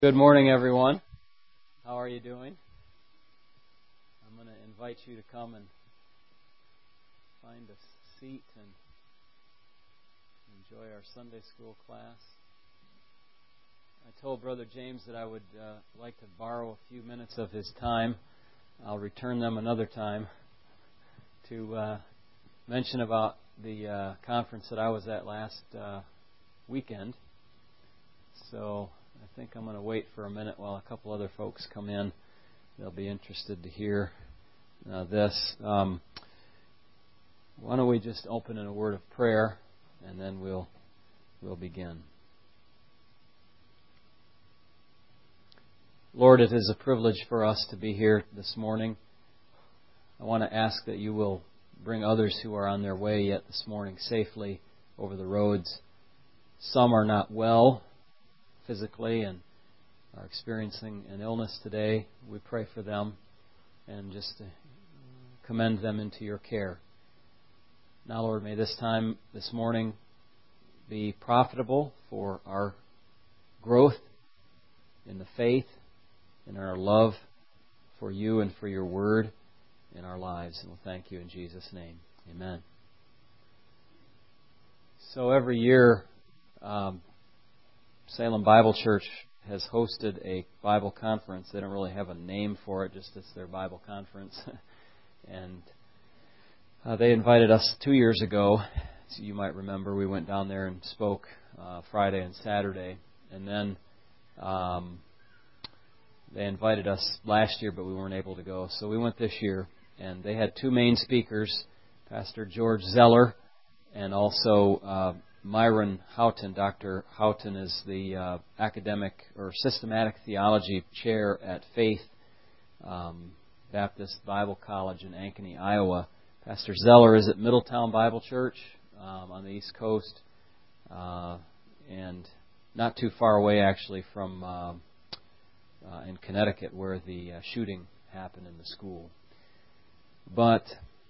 Good morning, everyone. How are you doing? I'm going to invite you to come and find a seat and enjoy our Sunday school class. I told Brother James that I would like to borrow a few minutes of his time. I'll return them another time to mention about the conference that I was at last weekend. So I think I'm going to wait for a minute while a couple other folks come in. They'll be interested to hear this. Why don't we just open in a word of prayer, and then we'll begin. Lord, it is a privilege for us to be here this morning. I want to ask that you will bring others who are on their way yet this morning safely over the roads. Some are not well physically and are experiencing an illness today. We pray for them and just commend them into your care. Now, Lord, may this time this morning be profitable for our growth in the faith and in our love for you and for your word in our lives. And we'll thank you in Jesus' name. Amen. So every year, Salem Bible Church has hosted a Bible conference. They don't really have a name for it, just it's their Bible conference. And they invited us 2 years ago. So you might remember we went down there and spoke Friday and Saturday. And then they invited us last year, but we weren't able to go. So we went this year. And they had two main speakers, Pastor George Zeller and also Myron Houghton. Dr. Houghton is the academic or systematic theology chair at Faith Baptist Bible College in Ankeny, Iowa. Pastor Zeller is at Middletown Bible Church on the East Coast, and not too far away actually from in Connecticut where the shooting happened in the school. But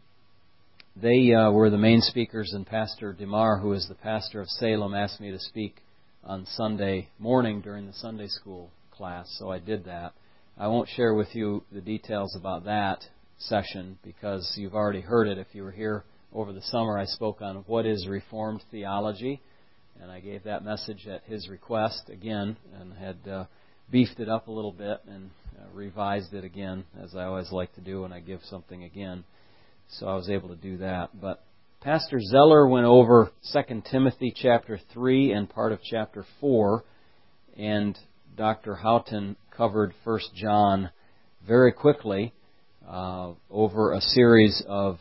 they were the main speakers, and Pastor DeMar, who is the pastor of Salem, asked me to speak on Sunday morning during the Sunday school class, so I did that. I won't share with you the details about that session because you've already heard it. If you were here over the summer, I spoke on what is Reformed theology, and I gave that message at his request again and had beefed it up a little bit and revised it again, as I always like to do when I give something again. So I was able to do that. But Pastor Zeller went over 2 Timothy chapter 3 and part of chapter 4, and Dr. Houghton covered 1 John very quickly over a series of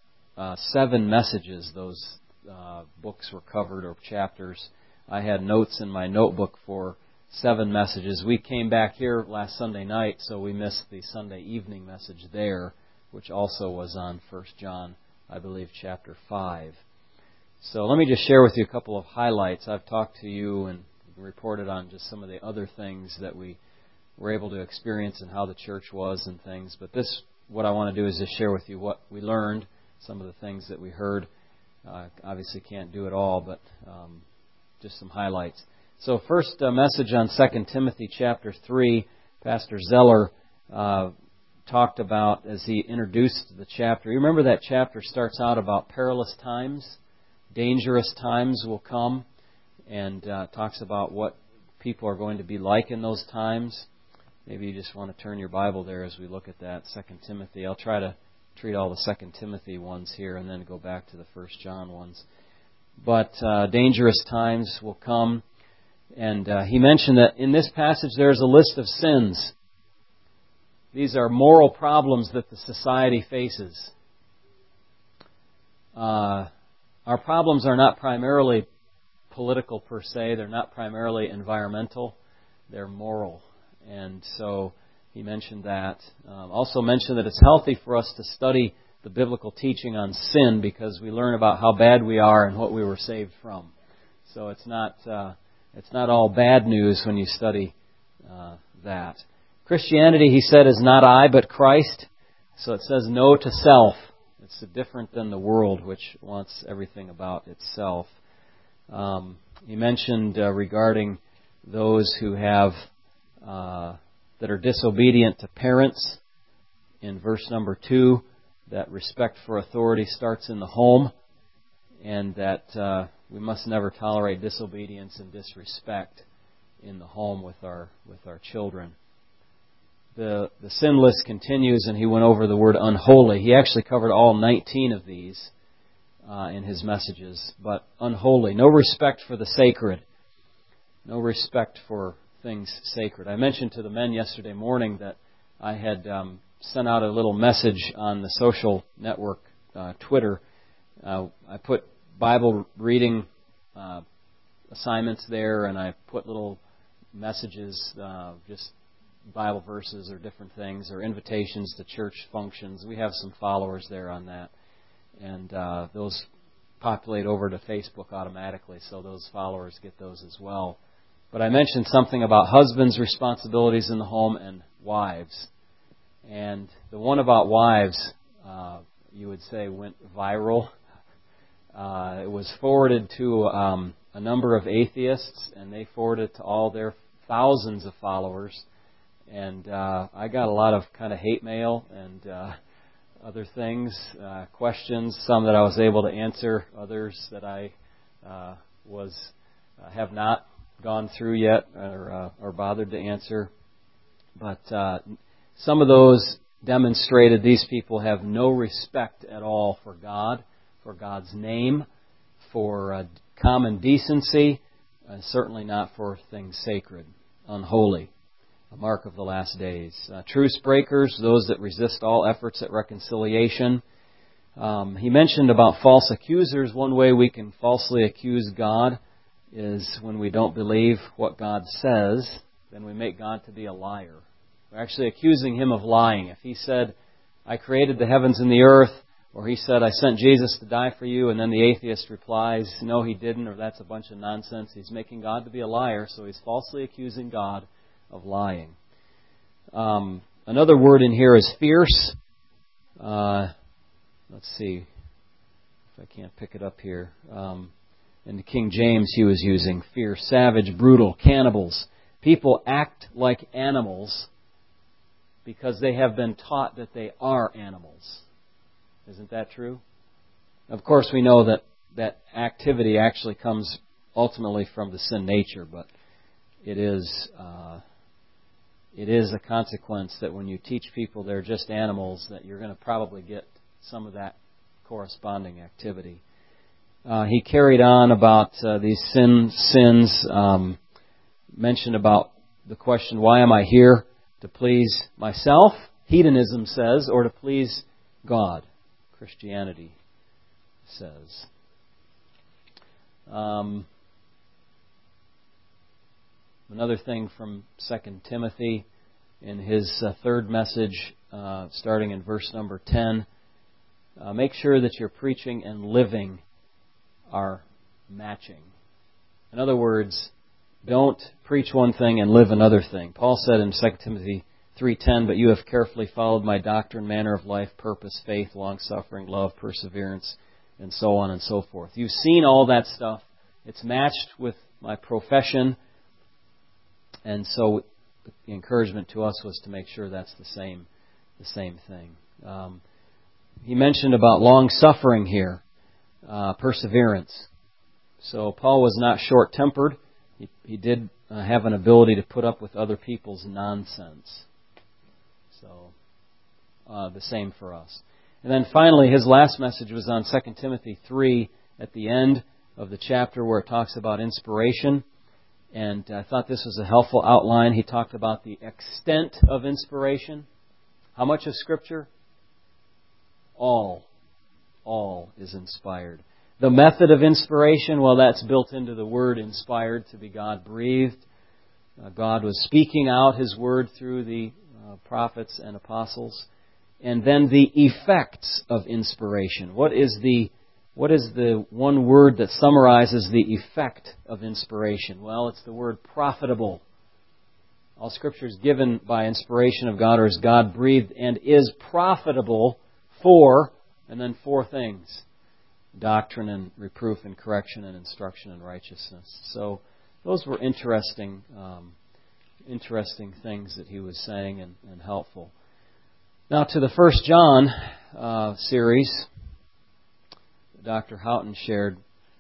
7 messages. Those books were covered, or chapters. I had notes in my notebook for 7 messages. We came back here last Sunday night, so we missed the Sunday evening message there, which also was on 1 John, I believe, chapter 5. So let me just share with you a couple of highlights. I've talked to you and reported on just some of the other things that we were able to experience and how the church was and things. But this, what I want to do is just share with you what we learned, some of the things that we heard. Obviously can't do it all, but just some highlights. So first message on 2 Timothy chapter 3, Pastor Zeller talked about as he introduced the chapter. You remember that chapter starts out about perilous times, dangerous times will come, and talks about what people are going to be like in those times. Maybe you just want to turn your Bible there as we look at that, 2 Timothy. I'll try to treat all the 2 Timothy ones here and then go back to the 1 John ones. But dangerous times will come, and he mentioned that in this passage there's a list of sins. These are moral problems that the society faces. Our problems are not primarily political per se. They're not primarily environmental. They're moral. And so he mentioned that. Also mentioned that it's healthy for us to study the biblical teaching on sin because we learn about how bad we are and what we were saved from. So it's not all bad news when you study that. Christianity, he said, is not I, but Christ. So it says no to self. It's different than the world, which wants everything about itself. He mentioned regarding those who have that are disobedient to parents. In verse number 2, that respect for authority starts in the home, and that we must never tolerate disobedience and disrespect in the home with our children. The sin list continues, and he went over the word unholy. He actually covered all 19 of these in his messages. But unholy, no respect for the sacred, no respect for things sacred. I mentioned to the men yesterday morning that I had sent out a little message on the social network, Twitter. I put Bible reading assignments there, and I put little messages, just Bible verses or different things, or invitations to church functions. We have some followers there on that. And those populate over to Facebook automatically, so those followers get those as well. But I mentioned something about husbands' responsibilities in the home and wives. And the one about wives, you would say, went viral. It was forwarded to a number of atheists, and they forwarded it to all their thousands of followers. And I got a lot of kind of hate mail and other things, questions, some that I was able to answer, others that I have not gone through yet or bothered to answer. But some of those demonstrated these people have no respect at all for God, for God's name, for common decency, certainly not for things sacred, unholy. A mark of the last days. Truce breakers, those that resist all efforts at reconciliation. He mentioned about false accusers. One way we can falsely accuse God is when we don't believe what God says, then we make God to be a liar. We're actually accusing Him of lying. If He said, I created the heavens and the earth, or He said, I sent Jesus to die for you, and then the atheist replies, no, He didn't, or that's a bunch of nonsense, he's making God to be a liar, so he's falsely accusing God of lying. Another word in here is fierce. Let's see if I can't pick it up here. In the King James, he was using fierce, savage, brutal, cannibals. People act like animals because they have been taught that they are animals. Isn't that true? Of course, we know that activity actually comes ultimately from the sin nature, but it is a consequence that when you teach people they're just animals, that you're going to probably get some of that corresponding activity. He carried on about these sins, mentioned about the question, why am I here? To please myself, hedonism says, or to please God, Christianity says. Another thing from 2 Timothy in his third message, starting in verse number 10, make sure that your preaching and living are matching. In other words, don't preach one thing and live another thing. Paul said in 2 Timothy 3:10, but you have carefully followed my doctrine, manner of life, purpose, faith, long-suffering, love, perseverance, and so on and so forth. You've seen all that stuff. It's matched with my profession. And so the encouragement to us was to make sure that's the same thing. He mentioned about long-suffering here, perseverance. So Paul was not short-tempered. He did have an ability to put up with other people's nonsense. So the same for us. And then finally, his last message was on 2 Timothy 3 at the end of the chapter where it talks about inspiration. And I thought this was a helpful outline. He talked about the extent of inspiration. How much of Scripture? All is inspired. The method of inspiration, well, that's built into the word inspired, to be God-breathed. God was speaking out His word through the prophets and apostles. And then the effects of inspiration. What is the one word that summarizes the effect of inspiration? Well, it's the word profitable. All Scripture is given by inspiration of God, or is God-breathed, and is profitable for, and then four things: doctrine and reproof and correction and instruction in righteousness. So those were interesting interesting things that he was saying and helpful. Now to the First John series, Dr. Houghton shared.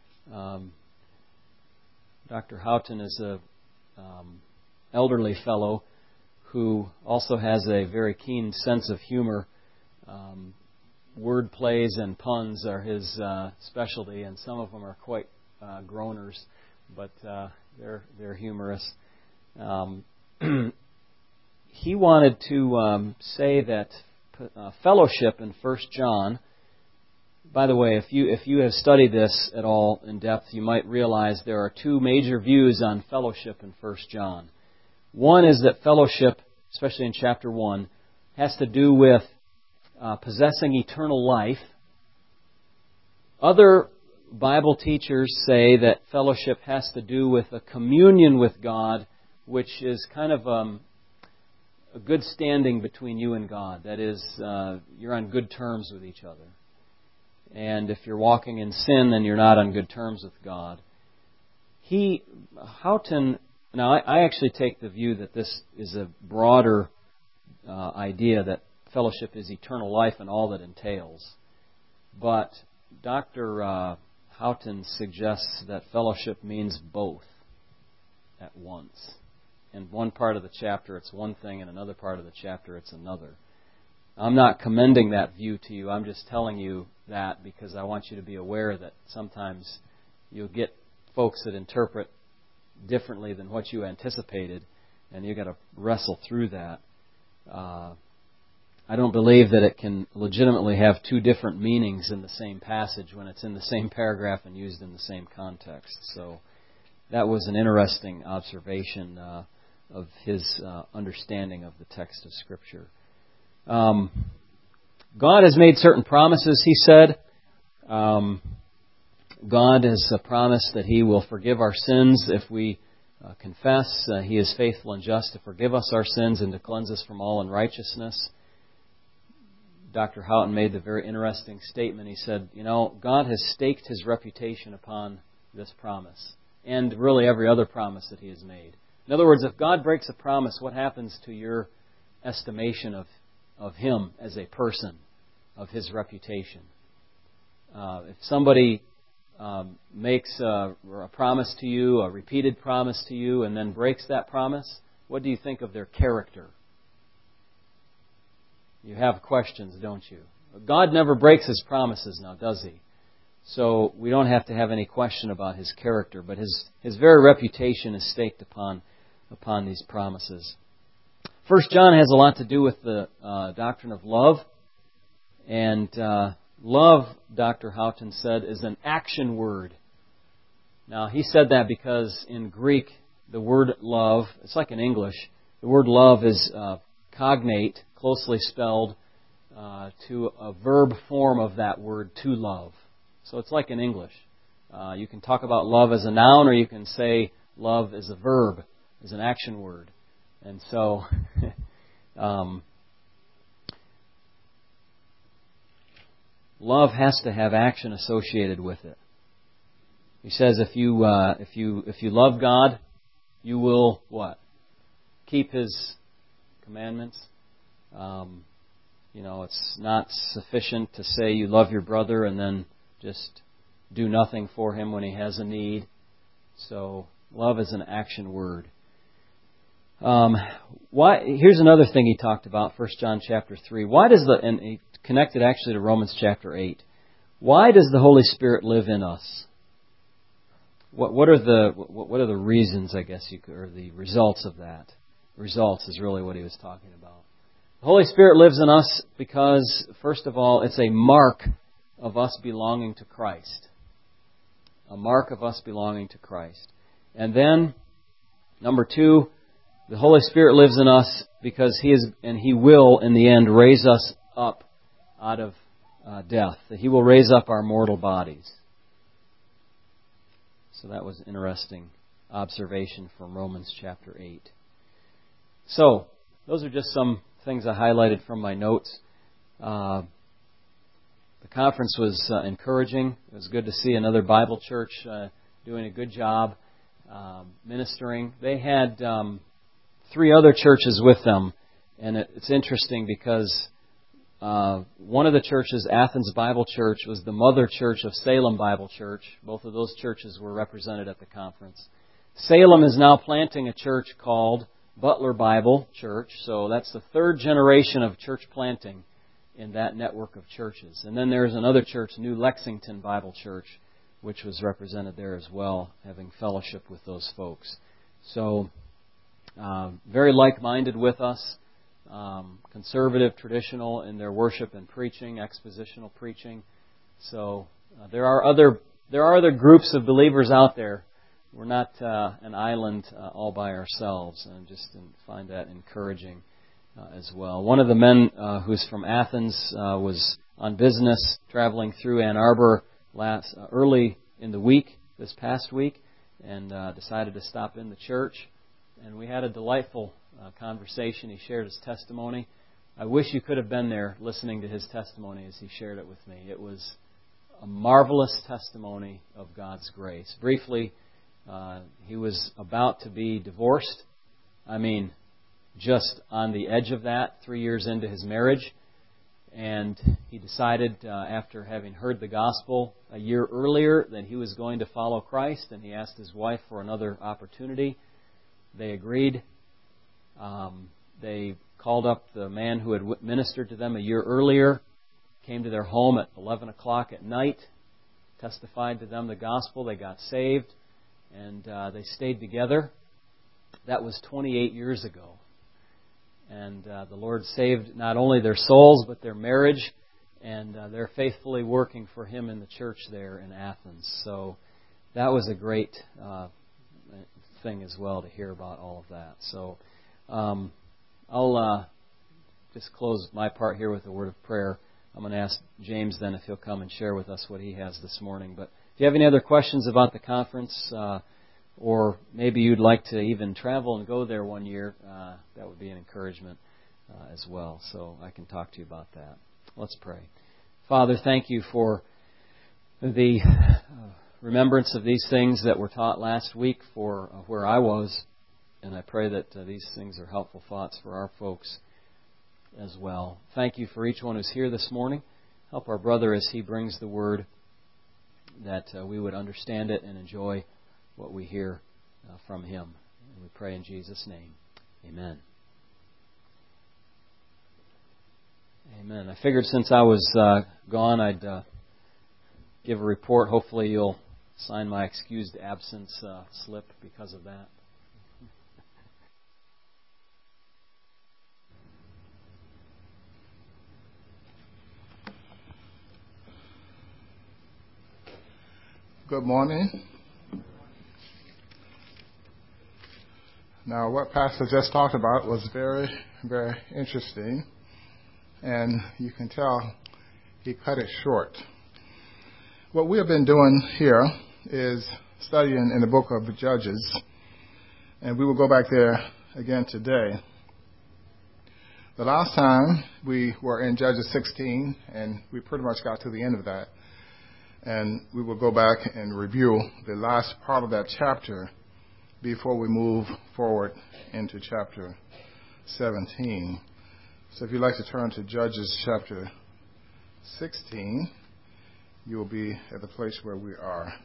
Dr. Houghton is a elderly fellow who also has a very keen sense of humor. Word plays and puns are his specialty, and some of them are quite groaners, but they're humorous. He wanted to say that fellowship in 1 John. By the way, if you have studied this at all in depth, you might realize there are two major views on fellowship in 1 John. One is that fellowship, especially in chapter 1, has to do with possessing eternal life. Other Bible teachers say that fellowship has to do with a communion with God, which is kind of a good standing between you and God. That is, you're on good terms with each other. And if you're walking in sin, then you're not on good terms with God. Houghton, now I actually take the view that this is a broader idea, that fellowship is eternal life and all that entails. But Dr. Houghton suggests that fellowship means both at once. In one part of the chapter it's one thing, in another part of the chapter it's another. I'm not commending that view to you. I'm just telling you that because I want you to be aware that sometimes you'll get folks that interpret differently than what you anticipated, and you've got to wrestle through that. I don't believe that it can legitimately have two different meanings in the same passage when it's in the same paragraph and used in the same context. So that was an interesting observation of his understanding of the text of Scripture. God has made certain promises, he said. God has promised that He will forgive our sins if we confess. He is faithful and just to forgive us our sins and to cleanse us from all unrighteousness. Dr. Houghton made the very interesting statement. He said, God has staked His reputation upon this promise, and really every other promise that He has made. In other words, if God breaks a promise, what happens to your estimation of Him as a person, of His reputation? If somebody makes a promise to you, a repeated promise to you, and then breaks that promise, what do you think of their character? You have questions, don't you? God never breaks His promises now, does He? So we don't have to have any question about His character, but His very reputation is staked upon these promises. 1 John has a lot to do with the doctrine of love. And love, Dr. Houghton said, is an action word. Now, he said that because in Greek, the word love, it's like in English, the word love is cognate, closely spelled, to a verb form of that word, to love. So it's like in English. You can talk about love as a noun, or you can say love as a verb, as an action word. And so, love has to have action associated with it. He says, if you love God, you will what? Keep His commandments. It's not sufficient to say you love your brother and then just do nothing for him when he has a need. So, love is an action word. Here's another thing he talked about, 1 John chapter 3. And he connected actually to Romans chapter 8. Why does the Holy Spirit live in us? What are the reasons, I guess, or the results of that? Results is really what he was talking about. The Holy Spirit lives in us because, first of all, it's a mark of us belonging to Christ. A mark of us belonging to Christ. And then, number 2, the Holy Spirit lives in us because He will, in the end, raise us up out of death. That He will raise up our mortal bodies. So that was an interesting observation from Romans chapter 8. So, those are just some things I highlighted from my notes. The conference was encouraging. It was good to see another Bible church doing a good job ministering. They had 3 other churches with them. And it's interesting because one of the churches, Athens Bible Church, was the mother church of Salem Bible Church. Both of those churches were represented at the conference. Salem is now planting a church called Butler Bible Church. So that's the 3rd generation of church planting in that network of churches. And then there's another church, New Lexington Bible Church, which was represented there as well, having fellowship with those folks. So, very like-minded with us, conservative, traditional in their worship and preaching, expositional preaching. So, there are other groups of believers out there. We're not an island all by ourselves, and just find that encouraging as well. One of the men who's from Athens was on business traveling through Ann Arbor early in the week, this past week, and decided to stop in the church. And we had a delightful conversation. He shared his testimony. I wish you could have been there listening to his testimony as he shared it with me. It was a marvelous testimony of God's grace. Briefly, he was about to be divorced. I mean, just on the edge of that, 3 years into his marriage. And he decided, after having heard the gospel a year earlier, that he was going to follow Christ, and he asked his wife for another opportunity. They agreed. They called up the man who had ministered to them a year earlier, came to their home at 11 o'clock at night, testified to them the gospel. They got saved, and they stayed together. That was 28 years ago. And the Lord saved not only their souls, but their marriage, and they're faithfully working for Him in the church there in Athens. So that was a great thing as well to hear about all of that. So I'll just close my part here with a word of prayer. I'm going to ask James then if he'll come and share with us what he has this morning. But if you have any other questions about the conference, or maybe you'd like to even travel and go there one year, that would be an encouragement as well. So I can talk to you about that. Let's pray. Father, thank you for the remembrance of these things that were taught last week for where I was. And I pray that these things are helpful thoughts for our folks as well. Thank you for each one who's here this morning. Help our brother as he brings the word, that we would understand it and enjoy what we hear from him. And we pray in Jesus' name. Amen. Amen. I figured since I was gone, I'd give a report. Hopefully you'll sign my excused absence slip because of that. Good morning. Now, what Pastor just talked about was very, very interesting, and you can tell he cut it short. What we have been doing here is studying in the book of Judges, and we will go back there again today. The last time we were in Judges 16, and we pretty much got to the end of that. And we will go back and review the last part of that chapter before we move forward into chapter 17. So if you'd like to turn to Judges chapter 16, you will be at the place where we are.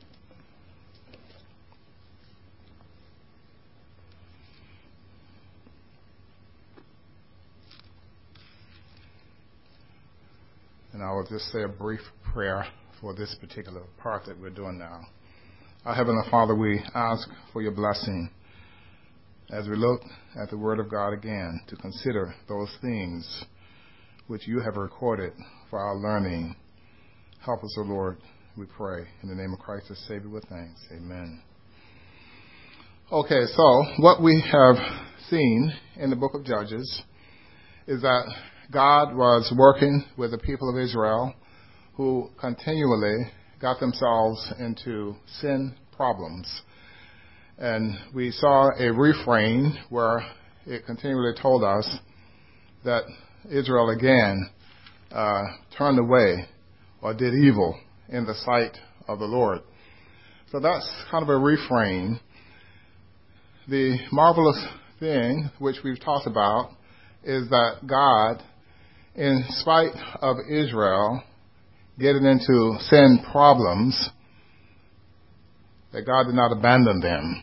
And I will just say a brief prayer for this particular part that we're doing now. Our Heavenly Father, we ask for your blessing as we look at the Word of God again, to consider those things which you have recorded for our learning. Help us, O Lord, we pray. In the name of Christ, the Savior, with thanks. Amen. Okay, so what we have seen in the book of Judges is that God was working with the people of Israel who continually got themselves into sin problems. And we saw a refrain where it continually told us that Israel again turned away or did evil in the sight of the Lord. So that's kind of a refrain. The marvelous thing, which we've talked about, is that God, in spite of Israel getting into sin problems, that God did not abandon them.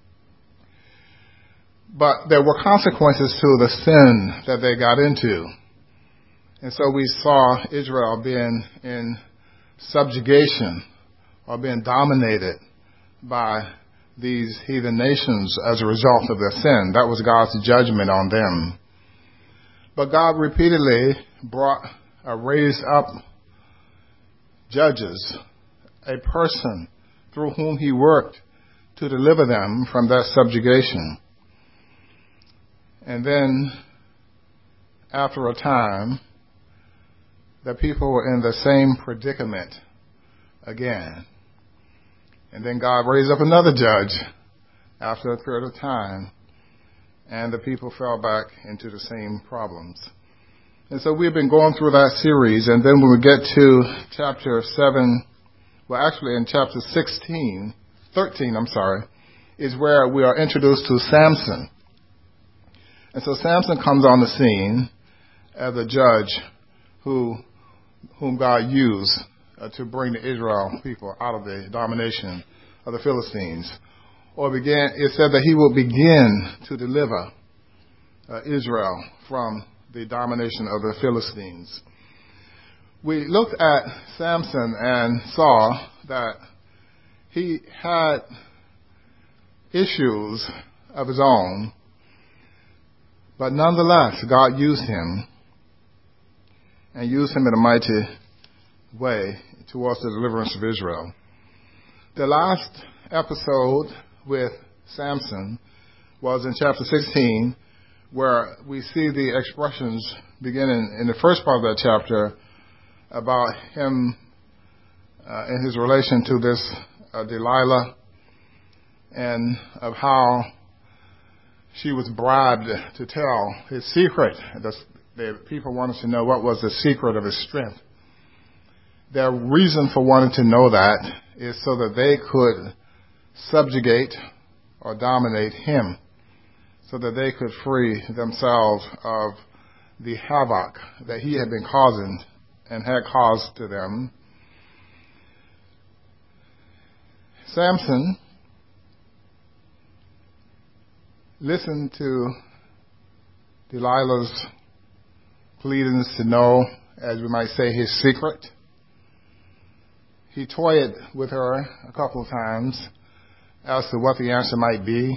But there were consequences to the sin that they got into. And so we saw Israel being in subjugation or being dominated by these heathen nations as a result of their sin. That was God's judgment on them. But God repeatedly raised up judges, a person through whom he worked to deliver them from that subjugation. And then, after a time, the people were in the same predicament again. And then God raised up another judge after a period of time, and the people fell back into the same problems. And so we've been going through that series, and then when we get to chapter 7, well, actually in chapter 13, is where we are introduced to Samson. And so Samson comes on the scene as a judge whom God used to bring the Israel people out of the domination of the Philistines. It said that he will begin to deliver Israel from the domination of the Philistines. We looked at Samson and saw that he had issues of his own, but nonetheless, God used him and used him in a mighty way towards the deliverance of Israel. The last episode with Samson was in chapter 16, where we see the expressions beginning in the first part of that chapter about him in his relation to this Delilah, and of how she was bribed to tell his secret. The people wanted to know what was the secret of his strength. Their reason for wanting to know that is so that they could subjugate or dominate him, so that they could free themselves of the havoc that he had been causing and had caused to them. Samson listened to Delilah's pleadings to know, as we might say, his secret. He toyed with her a couple of times as to what the answer might be.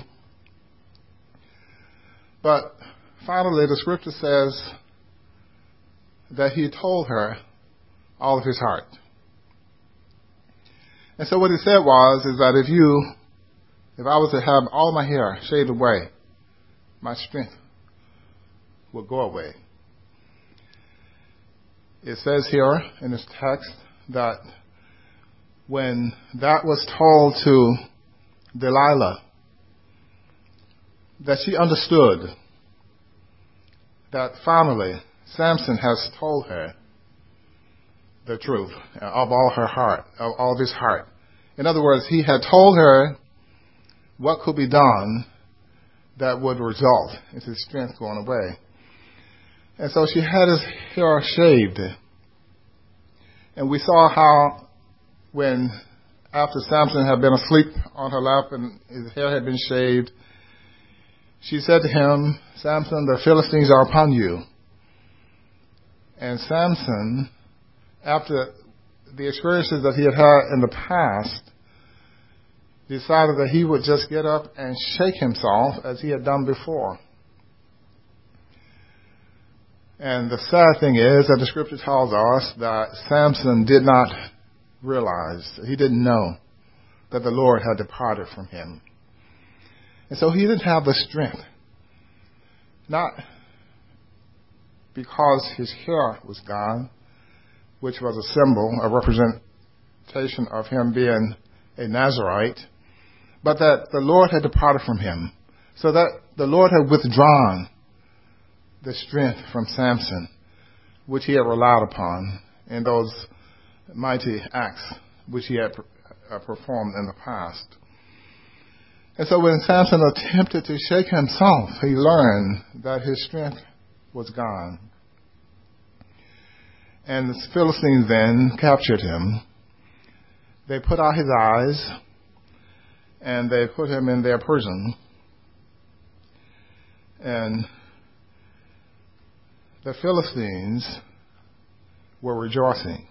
But finally, the scripture says that he told her all of his heart. And so what he said is that if I was to have all my hair shaved away, my strength would go away. It says here in this text that when that was told to Delilah, that she understood that finally Samson has told her the truth of all her heart, of all of his heart. In other words, he had told her what could be done that would result in his strength going away. And so she had his hair shaved. And we saw how after Samson had been asleep on her lap and his hair had been shaved, she said to him, "Samson, the Philistines are upon you." And Samson, after the experiences that he had had in the past, decided that he would just get up and shake himself as he had done before. And the sad thing is that the scripture tells us that Samson did not realize, he didn't know that the Lord had departed from him. And so he didn't have the strength, not because his hair was gone, which was a symbol, a representation of him being a Nazirite, but that the Lord had departed from him, so that the Lord had withdrawn the strength from Samson, which he had relied upon in those mighty acts which he had performed in the past. And so when Samson attempted to shake himself, he learned that his strength was gone. And the Philistines then captured him. They put out his eyes, and they put him in their prison. And the Philistines were rejoicing.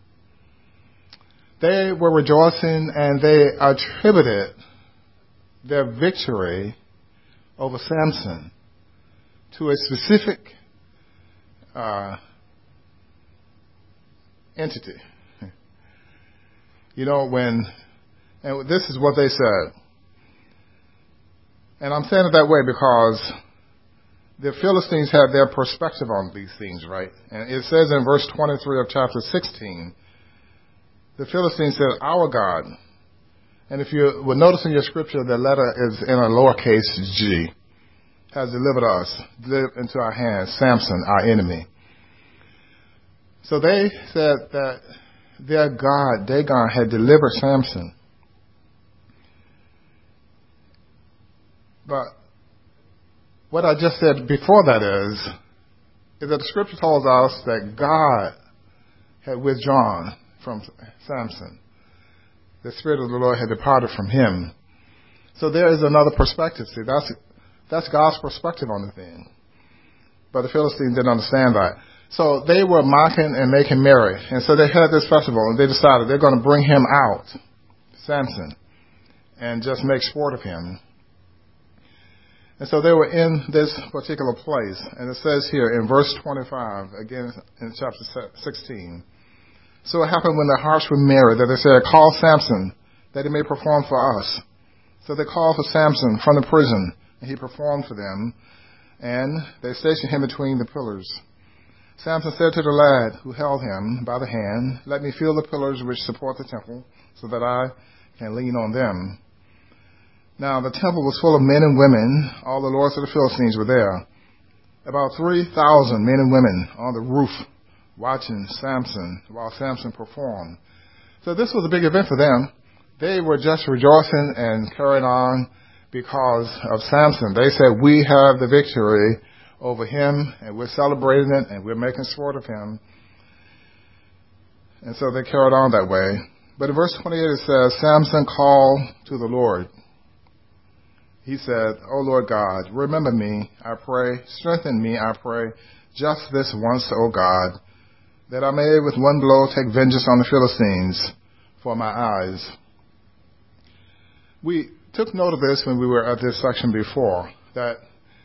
They were rejoicing, and they attributed their victory over Samson to a specific entity. You know, and this is what they said. And I'm saying it that way because the Philistines had their perspective on these things, right? And it says in verse 23 of chapter 16, the Philistines said, our God. And if you will notice in your scripture, the letter is in a lowercase g, has delivered us into our hands, Samson, our enemy. So they said that their God, Dagon, had delivered Samson. But what I just said before that is that the scripture tells us that God had withdrawn from Samson. The Spirit of the Lord had departed from him. So there is another perspective. See, that's God's perspective on the thing. But the Philistines didn't understand that. So they were mocking and making merry. And so they had this festival, and they decided they're going to bring him out, Samson, and just make sport of him. And so they were in this particular place. And it says here in verse 25, again in chapter 16, so it happened when the harps were merry that they said, call Samson, that he may perform for us. So they called for Samson from the prison, and he performed for them, and they stationed him between the pillars. Samson said to the lad who held him by the hand, let me feel the pillars which support the temple, so that I can lean on them. Now the temple was full of men and women. All the lords of the Philistines were there. About 3,000 men and women on the roof watching Samson while Samson performed. So this was a big event for them. They were just rejoicing and carrying on because of Samson. They said, we have the victory over him, and we're celebrating it, and we're making sport of him. And so they carried on that way. But in verse 28 it says, Samson called to the Lord. He said, O Lord God, remember me, I pray. Strengthen me, I pray, just this once, O God, that I may with one blow take vengeance on the Philistines for my eyes. We took note of this when we were at this section before, that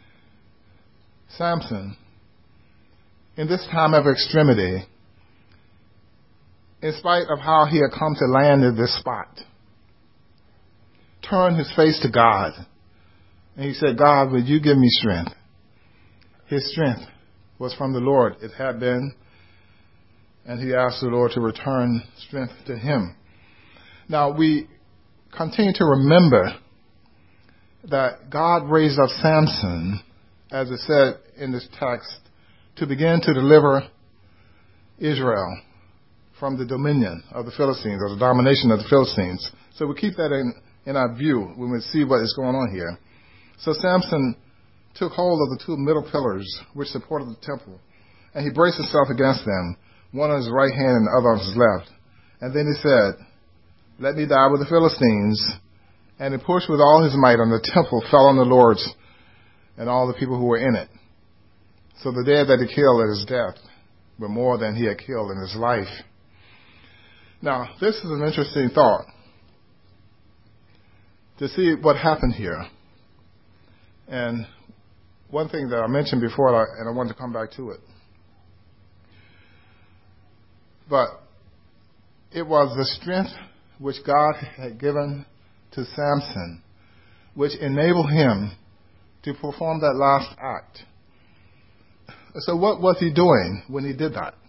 Samson, in this time of extremity, in spite of how he had come to land in this spot, turned his face to God. And he said, God, would you give me strength? His strength was from the Lord. It had been. And he asked the Lord to return strength to him. Now, we continue to remember that God raised up Samson, as it said in this text, to begin to deliver Israel from the dominion of the Philistines, or the domination of the Philistines. So we keep that in our view when we see what is going on here. So Samson took hold of the two middle pillars which supported the temple, and he braced himself against them, one on his right hand and the other on his left. And then he said, let me die with the Philistines. And he pushed with all his might, and the temple fell on the lords and all the people who were in it. So the dead that he killed at his death were more than he had killed in his life. Now, this is an interesting thought to see what happened here. And one thing that I mentioned before, and I wanted to come back to it. But it was the strength which God had given to Samson, which enabled him to perform that last act. So what was he doing when he did that?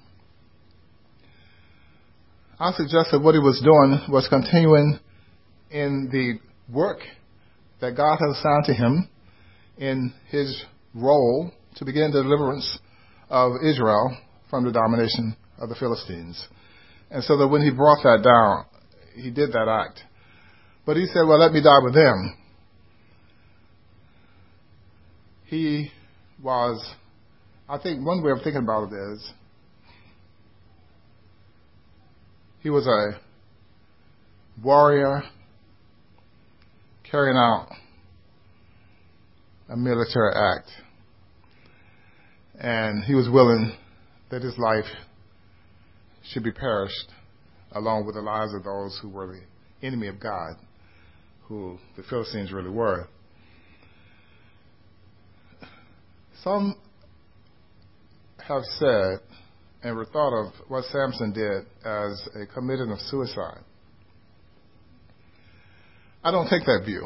I suggest that what he was doing was continuing in the work that God had assigned to him in his role to begin the deliverance of Israel from the domination of the Philistines. And so that when he brought that down, he did that act. But he said, well, let me die with them. he was, I think one way of thinking about it is, he was a warrior carrying out a military act. And he was willing that his life should be perished along with the lives of those who were the enemy of God, who the Philistines really were. Some have said and were thought of what Samson did as a committing of suicide. I don't take that view.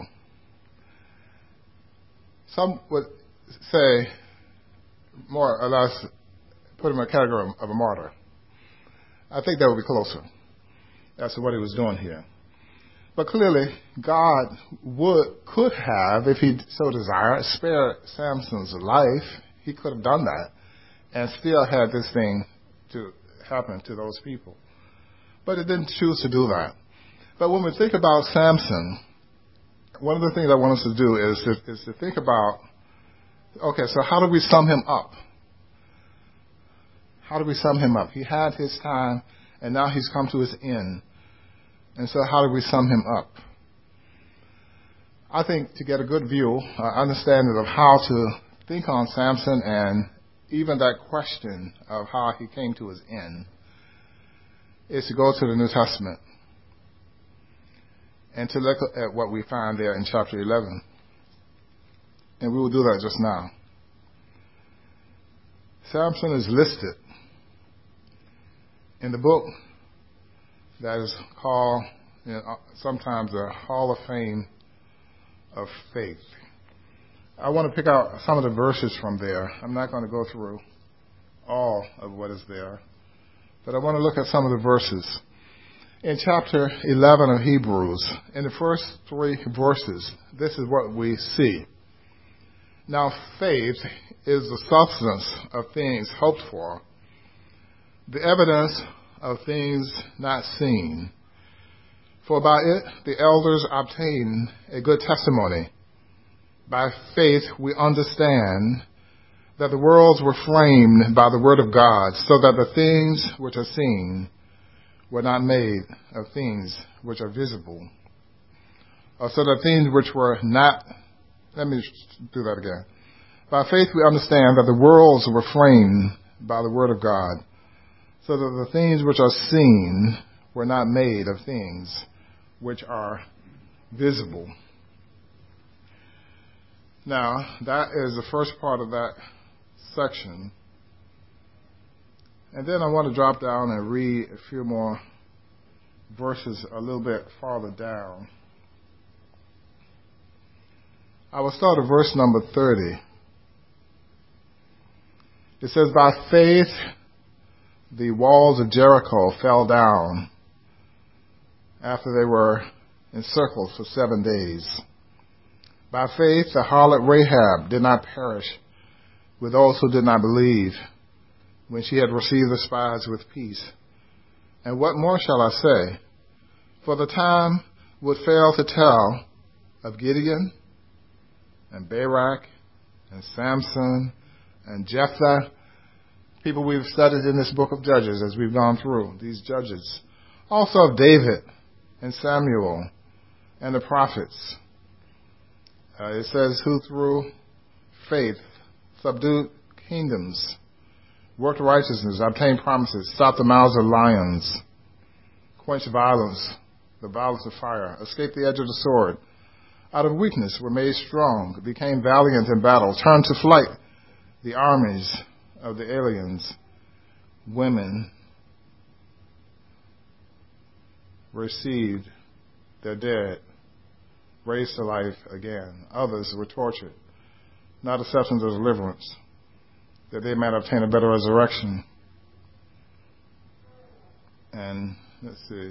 Some would say, more or less, put him in a category of a martyr. I think that would be closer as to what he was doing here. But clearly, God could have, if he so desired, spared Samson's life. He could have done that and still had this thing to happen to those people. But it didn't choose to do that. But when we think about Samson, one of the things I want us to do is to think about, okay, so how do we sum him up? How do we sum him up? He had his time, and now he's come to his end. And so how do we sum him up? I think to get a good view, understanding of how to think on Samson and even that question of how he came to his end, is to go to the New Testament and to look at what we find there in chapter 11. And we will do that just now. Samson is listed in the book that is called, sometimes the Hall of Fame of Faith. I want to pick out some of the verses from there. I'm not going to go through all of what is there, but I want to look at some of the verses. In chapter 11 of Hebrews, in the first 3 verses, this is what we see. Now, faith is the substance of things hoped for, the evidence of things not seen. For by it the elders obtained a good testimony. By faith we understand that the worlds were framed by the word of God, so that the things which are seen were not made of things which are visible. Or so that things which were not, let me do that again. By faith we understand that the worlds were framed by the word of God, so that the things which are seen were not made of things which are visible. Now, that is the first part of that section. And then I want to drop down and read a few more verses a little bit farther down. I will start at verse number 30. It says, by faith the walls of Jericho fell down after they were encircled for 7 days. By faith the harlot Rahab did not perish with those who did not believe, when she had received the spies with peace. And what more shall I say? For the time would fail to tell of Gideon and Barak and Samson and Jephthah, people we've studied in this book of Judges as we've gone through these judges. Also of David and Samuel and the prophets. It says, who through faith subdued kingdoms, worked righteousness, obtained promises, stopped the mouths of lions, quenched violence, the violence of fire, escaped the edge of the sword, out of weakness were made strong, became valiant in battle, turned to flight the armies of the aliens. Women received their dead, raised to life again. Others were tortured, not accepting the deliverance, that they might obtain a better resurrection. And let's see.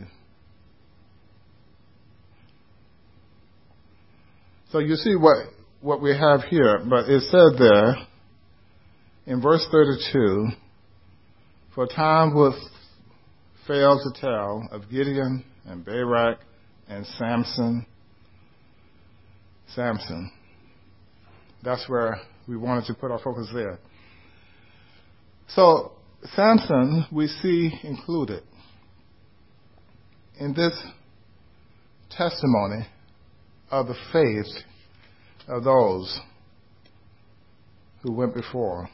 So you see what we have here, but it said there in verse 32, for time would fail to tell of Gideon and Barak and Samson. That's where we wanted to put our focus there. So Samson, we see included in this testimony of the faith of those who went before,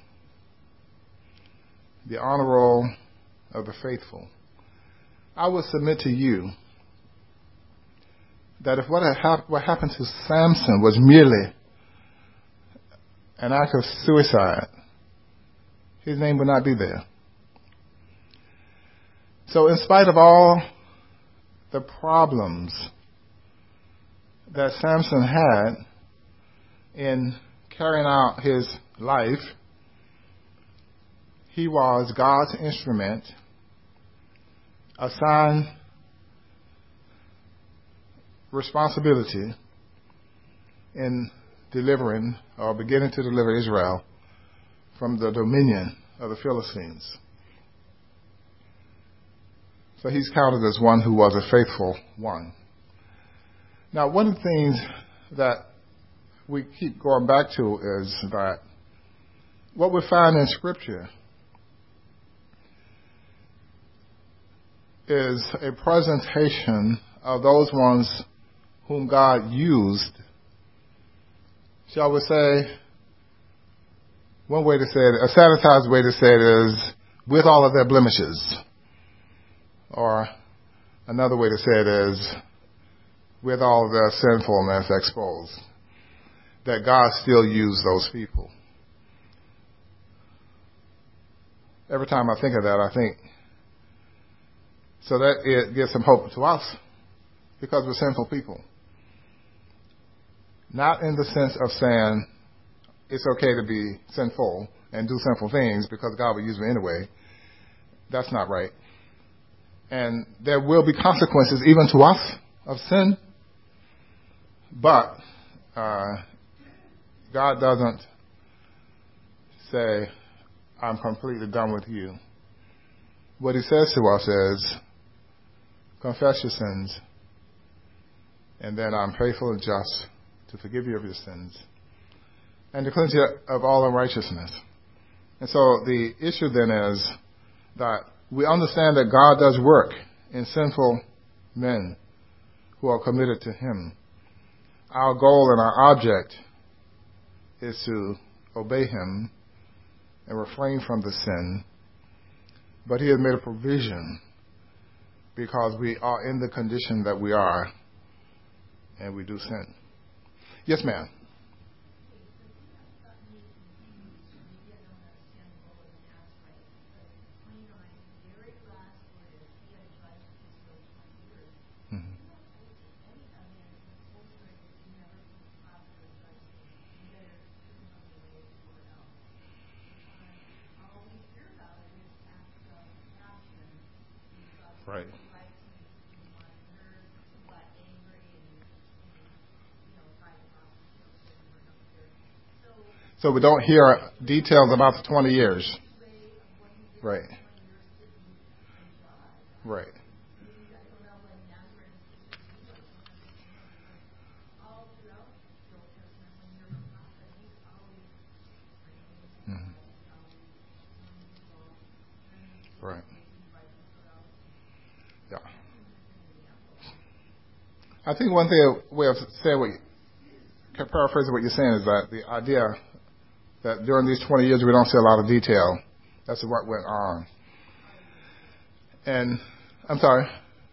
the honor roll of the faithful. I would submit to you that if what happened to Samson was merely an act of suicide, his name would not be there. So in spite of all the problems that Samson had in carrying out his life, he was God's instrument, assigned responsibility in delivering or beginning to deliver Israel from the dominion of the Philistines. So he's counted as one who was a faithful one. Now, one of the things that we keep going back to is that what we find in Scripture is a presentation of those ones whom God used. Shall we say, one way to say it, a sanitized way to say it is, with all of their blemishes. Or another way to say it is, with all of their sinfulness exposed. That God still used those people. Every time I think of that, I think, so that it gives some hope to us, because we're sinful people. Not in the sense of saying it's okay to be sinful and do sinful things because God will use me anyway. That's not right. And there will be consequences even to us of sin. But God doesn't say, I'm completely done with you. What he says to us is, confess your sins, and then I'm faithful and just to forgive you of your sins and to cleanse you of all unrighteousness. And so the issue then is that we understand that God does work in sinful men who are committed to him. Our goal and our object is to obey him and refrain from the sin. But he has made a provision because we are in the condition that we are and we do sin. Yes, ma'am. Right. So we don't hear details about the 20 years. Right. Right. Mm-hmm. Right. Yeah. I think one thing, way of saying paraphrasing what you're saying is that the idea that during these 20 years we don't see a lot of detail as to what went on. And, I'm sorry?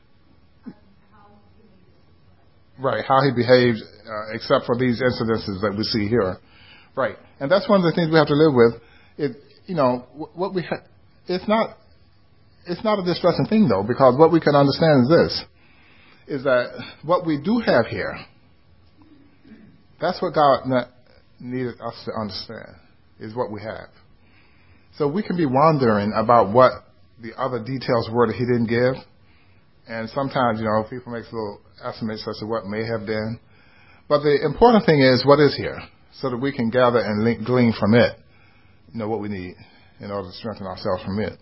Right, how he behaved, except for these incidences that we see here. Right, and that's one of the things we have to live with. What we it's not a distressing thing though, because what we can understand is this, is that what we do have here, that's what God needed us to understand, is what we have. So we can be wondering about what the other details were that he didn't give. And sometimes, people make little estimates as to what may have been. But the important thing is what is here, so that we can gather and glean from it, what we need in order to strengthen ourselves from it.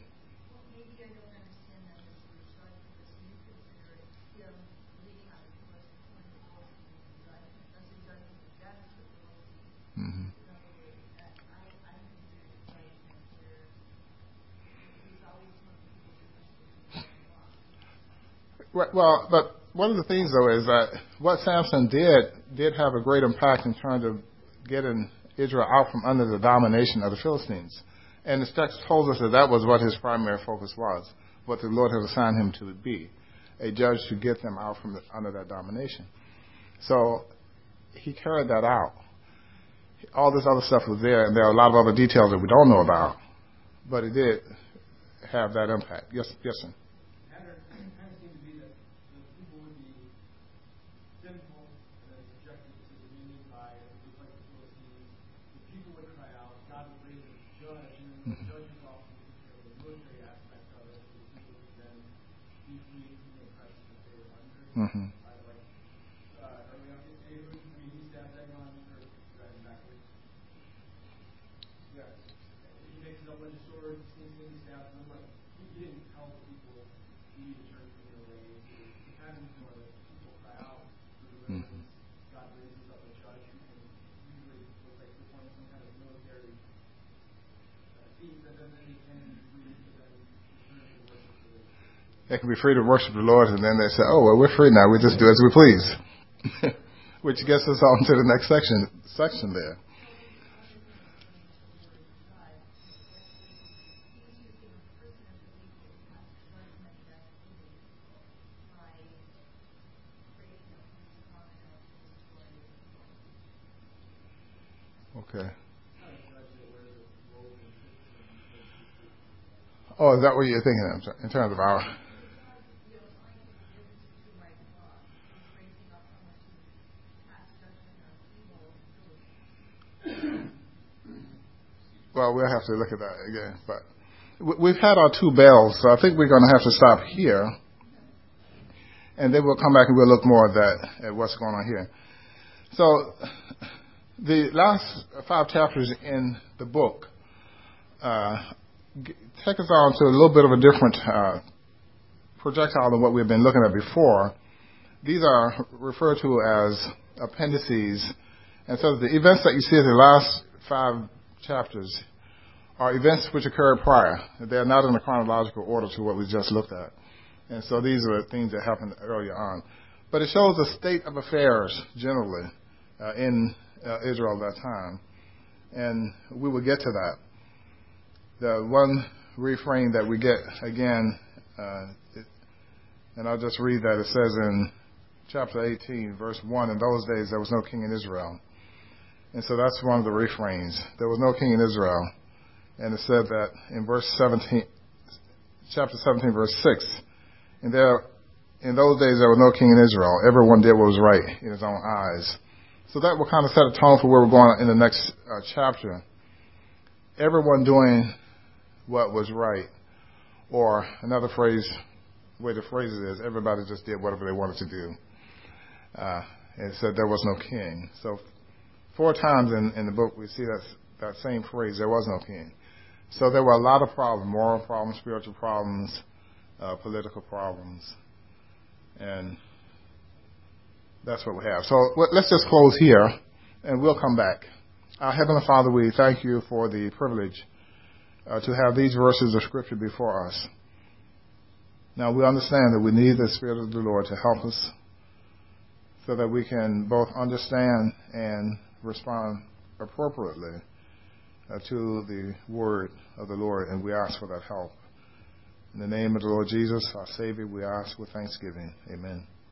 Mm-hmm. Well, but one of the things, though, is that what Samson did have a great impact in terms of getting Israel out from under the domination of the Philistines. And the text tells us that that was what his primary focus was, what the Lord had assigned him to be, a judge to get them out from under that domination. So he carried that out. All this other stuff was there, and there are a lot of other details that we don't know about, but it did have that impact. Yes, sir. Mm-hmm. They can be free to worship the Lord, and then they say, "Oh, well, we're free now. We just do as we please," which gets us on to the next section there. Okay. Oh, is that what you're thinking of in terms of our? Well, we'll have to look at that again. But we've had our two bells, so I think we're going to have to stop here. And then we'll come back and we'll look more at what's going on here. So the last 5 chapters in the book take us on to a little bit of a different projectile than what we've been looking at before. These are referred to as appendices. And so the events that you see in the last 5 chapters are events which occurred prior. They're not in a chronological order to what we just looked at. And so these are things that happened earlier on. But it shows the state of affairs generally in Israel at that time. And we will get to that. The one refrain that we get again, and I'll just read that. It says in chapter 18, verse 1, "In those days there was no king in Israel." And so that's one of the refrains. There was no king in Israel. And it said that in verse 17, chapter 17, verse 6, in those days there was no king in Israel. Everyone did what was right in his own eyes. So that will kind of set a tone for where we're going in the next chapter. Everyone doing what was right. Or another phrase, the way the phrase it is, everybody just did whatever they wanted to do. And it said there was no king. So 4 times in the book we see that same phrase, there was no king. So there were a lot of problems, moral problems, spiritual problems, political problems. And that's what we have. So let's just close here, and we'll come back. Our Heavenly Father, we thank you for the privilege to have these verses of Scripture before us. Now, we understand that we need the Spirit of the Lord to help us so that we can both understand and respond appropriately to the word of the Lord, and we ask for that help. In the name of the Lord Jesus, our Savior, we ask with thanksgiving. Amen.